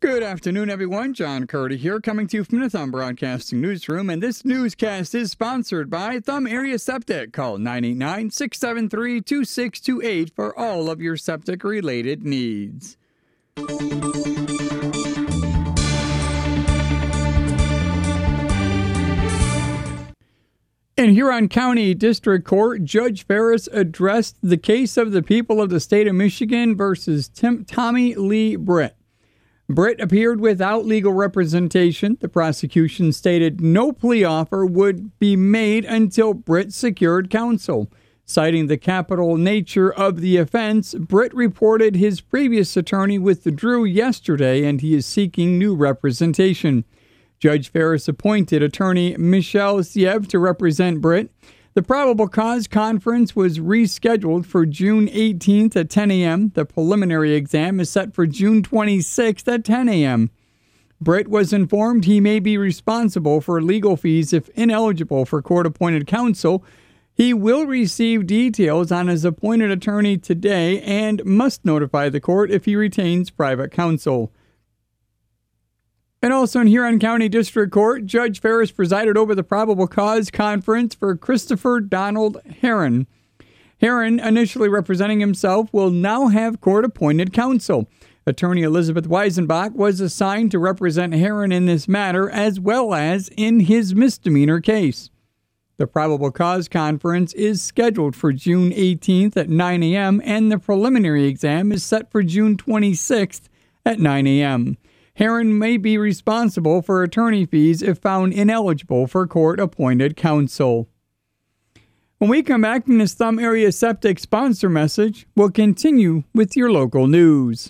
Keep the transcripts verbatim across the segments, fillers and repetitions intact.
Good afternoon, everyone. John Curdy here, coming to you from the Thumb Broadcasting Newsroom, and this newscast is sponsored by Thumb Area Septic. Call nine eight nine, six seven three, two six two eight for all of your septic-related needs. In Huron County District Court, Judge Ferris addressed the case of the people of the state of Michigan versus Tim, Tommy Lee Britt. Britt appeared without legal representation. The prosecution stated no plea offer would be made until Britt secured counsel. Citing the capital nature of the offense, Britt reported his previous attorney withdrew yesterday and he is seeking new representation. Judge Ferris appointed attorney Michelle Siev to represent Britt. The probable cause conference was rescheduled for June eighteenth at ten a.m. The preliminary exam is set for June twenty-sixth at ten a.m. Britt was informed he may be responsible for legal fees if ineligible for court-appointed counsel. He will receive details on his appointed attorney today and must notify the court if he retains private counsel. And also in Huron County District Court, Judge Ferris presided over the probable cause conference for Christopher Donald Heron. Heron, initially representing himself, will now have court-appointed counsel. Attorney Elizabeth Weisenbach was assigned to represent Heron in this matter as well as in his misdemeanor case. The probable cause conference is scheduled for June eighteenth at nine a.m. and the preliminary exam is set for June twenty-sixth at nine a.m. Heron may be responsible for attorney fees if found ineligible for court-appointed counsel. When we come back from this Thumb Area Septic sponsor message, we'll continue with your local news.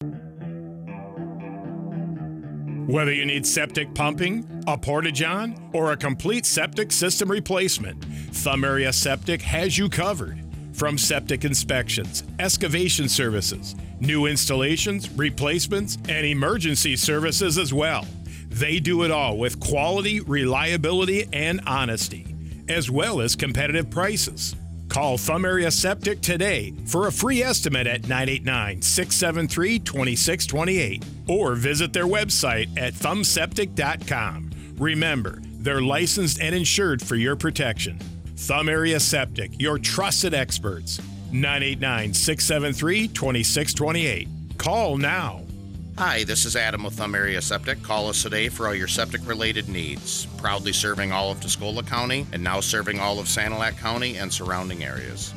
Whether you need septic pumping, a porta-john, or a complete septic system replacement, Thumb Area Septic has you covered. From septic inspections, excavation services, new installations, replacements, and emergency services as well. They do it all with quality, reliability, and honesty, as well as competitive prices. Call Thumb Area Septic today for a free estimate at nine eight nine, six seven three, two six two eight or visit their website at thumb septic dot com. Remember, they're licensed and insured for your protection. Thumb Area Septic, your trusted experts. nine eight nine, six seven three, two six two eight. Call now. Hi, this is Adam with Thumb Area Septic. Call us today for all your septic-related needs. Proudly serving all of Tuscola County and now serving all of Sanilac County and surrounding areas.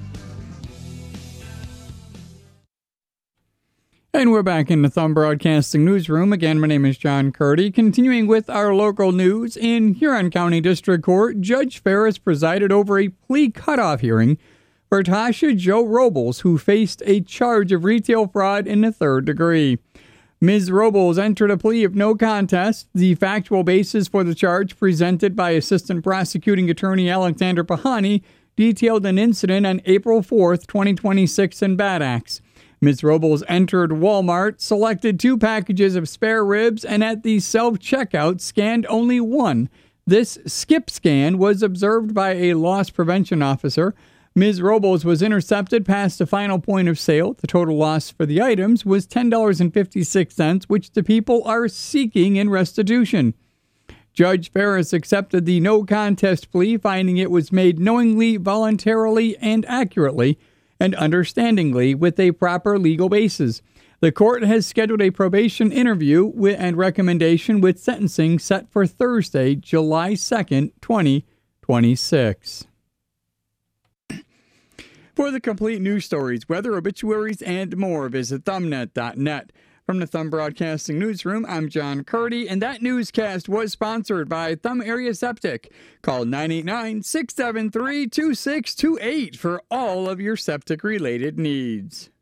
And we're back in the Thumb Broadcasting Newsroom. Again, my name is John Curdy. Continuing with our local news, in Huron County District Court, Judge Ferris presided over a plea cutoff hearing for Tasha Jo Robles, who faced a charge of retail fraud in the third degree. Miz Robles entered a plea of no contest. The factual basis for the charge presented by Assistant Prosecuting Attorney Alexander Pahani detailed an incident on April fourth, twenty twenty-six in Bad Axe. Miz Robles entered Walmart, selected two packages of spare ribs, and at the self-checkout scanned only one. This skip scan was observed by a loss prevention officer. Miz Robles was intercepted past the final point of sale. The total loss for the items was ten dollars and fifty-six cents, which the people are seeking in restitution. Judge Ferris accepted the no contest plea, finding it was made knowingly, voluntarily, and accurately, and understandingly with a proper legal basis. The court has scheduled a probation interview and recommendation with sentencing set for Thursday, July second, twenty twenty-six. For the complete news stories, weather, obituaries, and more, visit thumbnet dot net. From the Thumb Broadcasting Newsroom, I'm John Curdy, and that newscast was sponsored by Thumb Area Septic. Call nine eight nine, six seven three, two six two eight for all of your septic-related needs.